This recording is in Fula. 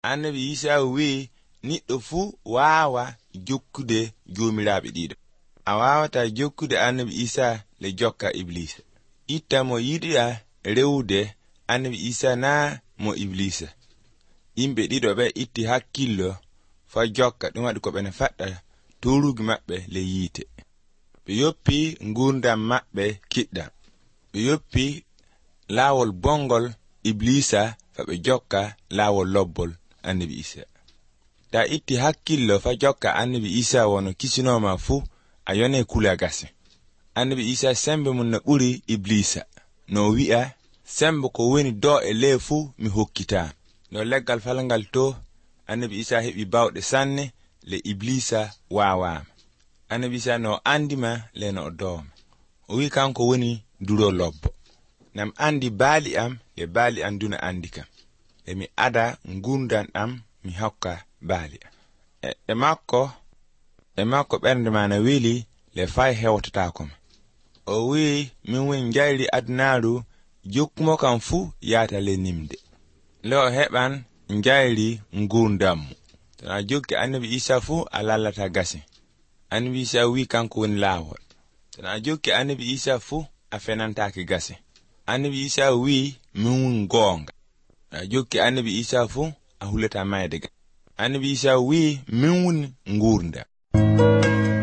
annabi Isa wi niɗɗo fu waawa jokkude joomiraaɓe ɗiɗo. A waawata jokkude annabi Isa le jokka Iblisa. Itta mo yiɗiɗa rewude annabi Isa na mo Iblisa. Yimɓe ɗiɗo ɓe itti hakkillo fa jokka ɗum waɗi ko ɓe faɗɗa turugi maɓɓe le yiite. Ɓe yoppi ngurdam maɓɓe kiɗɗam. Ɓe yoppi laawol bongol Iblisa fa ɓe jokka laawol lobbol annabi Isa. Ta itti hakkillo fa jokka annabi Isa wono kisinoma fu a yone kula gase. Annabi Isa sembe mun na ɓuri Iblisa. No wi'a sembe ko woni do e leefu mi hokkita. No leggal falngal to annabi Isa heɓi bawɗe sanne le Iblisa waawama. Annabi Isa no andima le no dooma. O wi kanko woni duro lobbo. Nam andi baali am le baali am duna andi kam. E mi ada ngundan am mi hokka baali am. E makko ɓernde ma na weli le fay hewtata ko. O wi min woni jayri adnaaru jokkumo kam fu yaata le nimde. Le o heɓan jayri ngurdammu. Tana jokki annabi Isa fu a lallata gasi. Annabi Isa wi kanko woni laawol. Tana jokki annabi Isa fu a fenantaaki gasi. Annabi Isa wi min woni goonga. Tana jokki annabi Isa fu a hulata mayde. Annabi Isa wi min woni ngurdam.